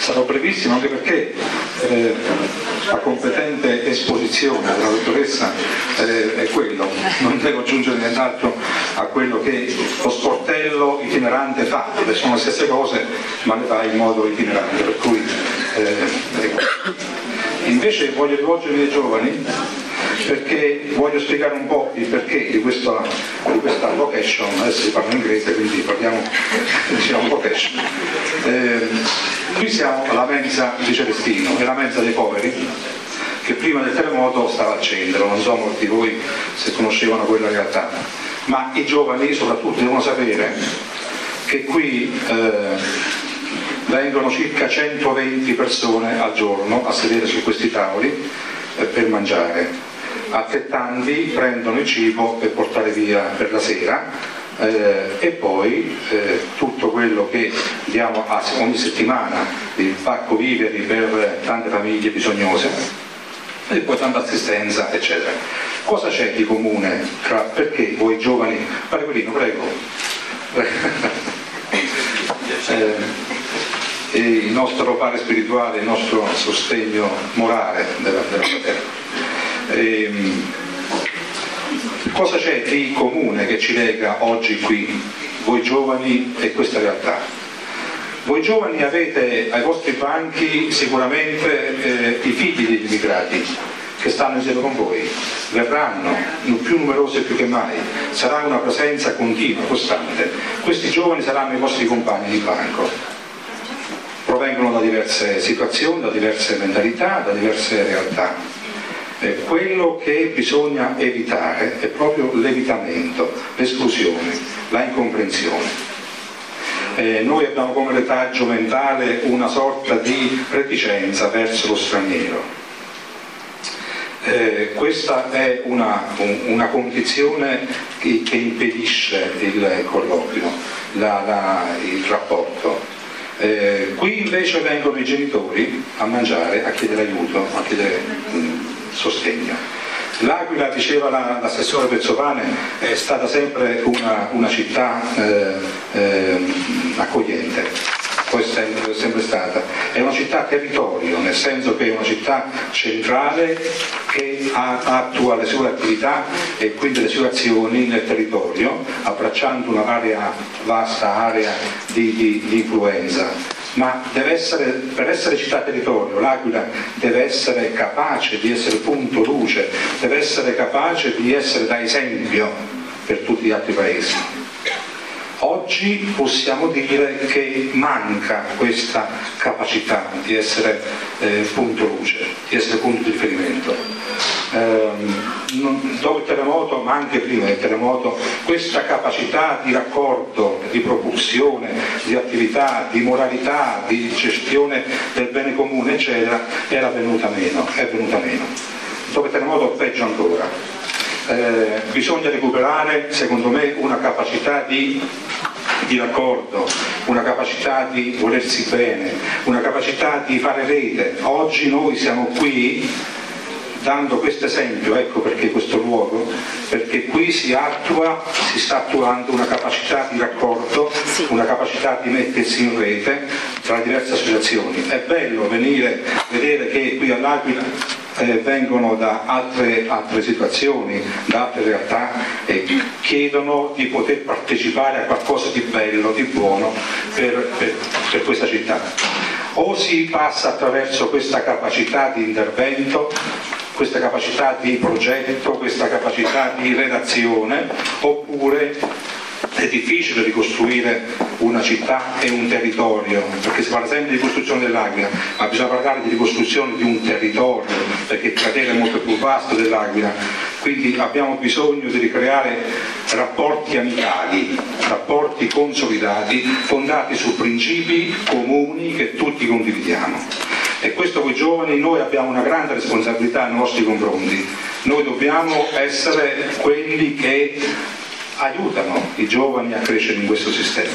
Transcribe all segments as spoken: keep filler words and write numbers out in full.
Sarò brevissimo anche perché eh, la competente esposizione della dottoressa eh, è quello, non devo aggiungere nient'altro a quello che lo sportello itinerante fa, perché sono le stesse cose ma le fa in modo itinerante, per cui eh, ecco. Invece voglio rivolgermi ai giovani perché voglio spiegare un po' il perché di questa, di questa vocation. Adesso si parla inglese, quindi parliamo diciamo vocation. Eh, qui siamo alla mensa di Celestino, è la mensa dei poveri che prima del terremoto stava al centro, non so molti di voi se conoscevano quella realtà, ma i giovani soprattutto devono sapere che qui eh, vengono circa centoventi persone al giorno a sedere su questi tavoli eh, per mangiare. Affettanti prendono il cibo per portare via per la sera eh, e poi eh, tutto quello che diamo a, ogni settimana, il pacco viveri per tante famiglie bisognose e poi tanta assistenza eccetera. Cosa c'è di comune tra, perché voi giovani, Parequilino prego, eh, e il nostro padre spirituale, il nostro sostegno morale della, della terra. Ehm, cosa c'è di comune che ci lega oggi qui, voi giovani e questa realtà? Voi giovani avete ai vostri banchi sicuramente eh, i figli degli immigrati che stanno insieme con voi, verranno più numerosi più che mai, sarà una presenza continua, costante. Questi giovani saranno i vostri compagni di banco, provengono da diverse situazioni, da diverse mentalità, da diverse realtà. Eh, quello che bisogna evitare è proprio l'evitamento, l'esclusione, la incomprensione. Eh, noi abbiamo come retaggio mentale una sorta di reticenza verso lo straniero. Eh, questa è una, un, una condizione che, che impedisce il colloquio, la, la, il rapporto. Eh, qui invece vengono i genitori a mangiare, a chiedere aiuto, a chiedere mh, sostegno. L'Aquila, diceva l'assessore Pezzopane, è stata sempre una, una città eh, eh, accogliente, poi è sempre, sempre stata. È una città territorio, nel senso che è una città centrale che ha, attua le sue attività e quindi le sue azioni nel territorio, abbracciando una varia, vasta area di, di, di influenza. Ma deve essere, per essere città territorio, l'Aquila deve essere capace di essere punto luce, deve essere capace di essere da esempio per tutti gli altri paesi. Oggi possiamo dire che manca questa capacità di essere eh, punto luce, di essere punto di riferimento. Eh, non, dopo il terremoto, ma anche prima del terremoto, questa capacità di raccordo, di propulsione, di attività, di moralità, di gestione del bene comune, eccetera, era venuta meno, è venuta meno. Dopo il terremoto peggio ancora. Eh, bisogna recuperare, secondo me, una capacità di, di raccordo, una capacità di volersi bene, una capacità di fare rete. Oggi noi siamo qui dando questo esempio, ecco perché questo luogo, perché qui si attua, si sta attuando una capacità di raccordo, sì. Una capacità di mettersi in rete tra diverse associazioni. È bello venire, vedere che qui all'Aquila Eh, vengono da altre, altre situazioni, da altre realtà e chiedono di poter partecipare a qualcosa di bello, di buono per, per, per questa città. O si passa attraverso questa capacità di intervento, questa capacità di progetto, questa capacità di redazione, oppure è difficile ricostruire una città e un territorio, perché si parla sempre di ricostruzione dell'Aquila, ma bisogna parlare di ricostruzione di un territorio, perché il cratere è molto più vasto dell'Aquila, quindi abbiamo bisogno di ricreare rapporti amicali, rapporti consolidati, fondati su principi comuni che tutti condividiamo. E questo con i giovani noi abbiamo una grande responsabilità nei nostri confronti, noi dobbiamo essere quelli che aiutano i giovani a crescere in questo sistema.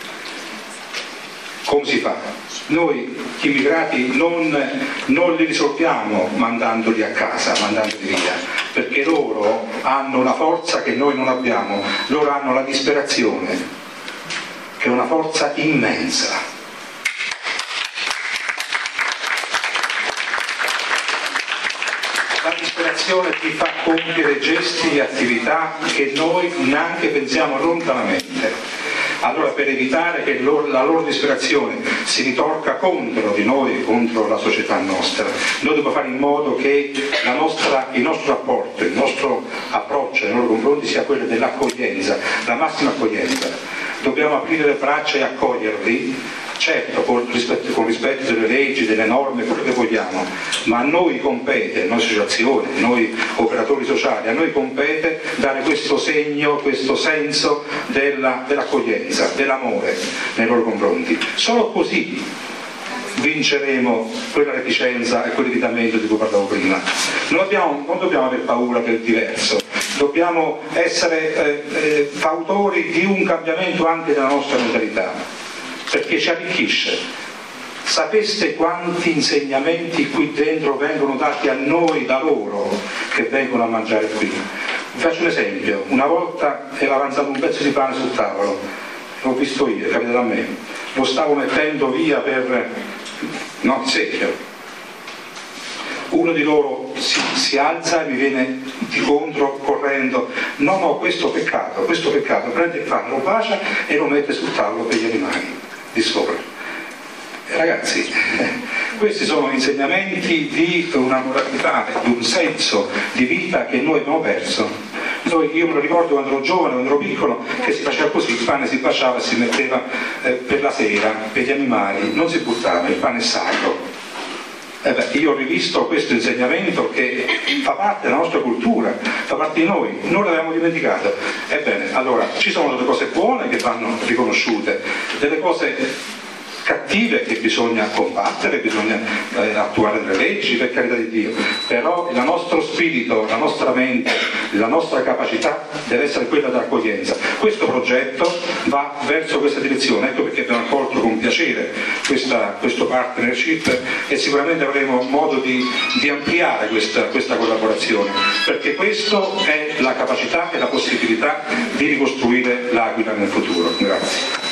Come si fa? Noi gli immigrati non, non li risolviamo mandandoli a casa, mandandoli via, perché loro hanno una forza che noi non abbiamo, loro hanno la disperazione, che è una forza immensa. la disperazione ti fa compiere gesti e attività che noi neanche pensiamo lontanamente. Allora, per evitare che loro, la loro disperazione si ritorca contro di noi, contro la società nostra, noi dobbiamo fare in modo che la nostra, il nostro rapporto, il nostro approccio nei loro confronti sia quello dell'accoglienza, la massima accoglienza. Dobbiamo aprire le braccia e accoglierli, certo con rispetto, con rispetto delle leggi, delle norme, quello che vogliamo, ma a noi compete, noi associazioni, noi operatori sociali, a noi compete dare questo segno, questo senso della, dell'accoglienza, dell'amore nei loro confronti. Solo così vinceremo quella reticenza e quell'evitamento di cui parlavo prima. Non dobbiamo, non dobbiamo aver paura del diverso, dobbiamo essere eh, eh, fautori di un cambiamento anche della nostra mentalità, perché ci arricchisce. Sapeste quanti insegnamenti qui dentro vengono dati a noi da loro che vengono a mangiare qui? Vi faccio un esempio: una volta era avanzato un pezzo di pane sul tavolo, l'ho visto io, capita a me, lo stavo mettendo via per no, il secchio. Uno di loro si, si alza e mi viene di contro correndo: no, no, questo peccato, questo peccato, prende il pane, lo bacia e lo mette sul tavolo per gli animali di sopra. E ragazzi, questi sono insegnamenti di una moralità, di un senso di vita che noi abbiamo perso. Noi, io me lo ricordo quando ero giovane, quando ero piccolo, che si faceva così: il pane si baciava e si metteva eh, per la sera, per gli animali, non si buttava, il pane è sacro. Eh beh, io ho rivisto questo insegnamento che fa parte della nostra cultura, fa parte di noi, noi l'abbiamo dimenticato. Ebbene, allora, ci sono delle cose buone che vanno riconosciute, delle cose cattive che bisogna combattere, bisogna eh, attuare delle leggi, per carità di Dio, però il nostro spirito, la nostra mente, la nostra capacità deve essere quella dell'accoglienza. Questo progetto va verso questa direzione, ecco perché abbiamo accolto con piacere questa, questo partnership e sicuramente avremo modo di, di ampliare questa, questa collaborazione, perché questo è la capacità e la possibilità di ricostruire l'Aquila nel futuro. Grazie.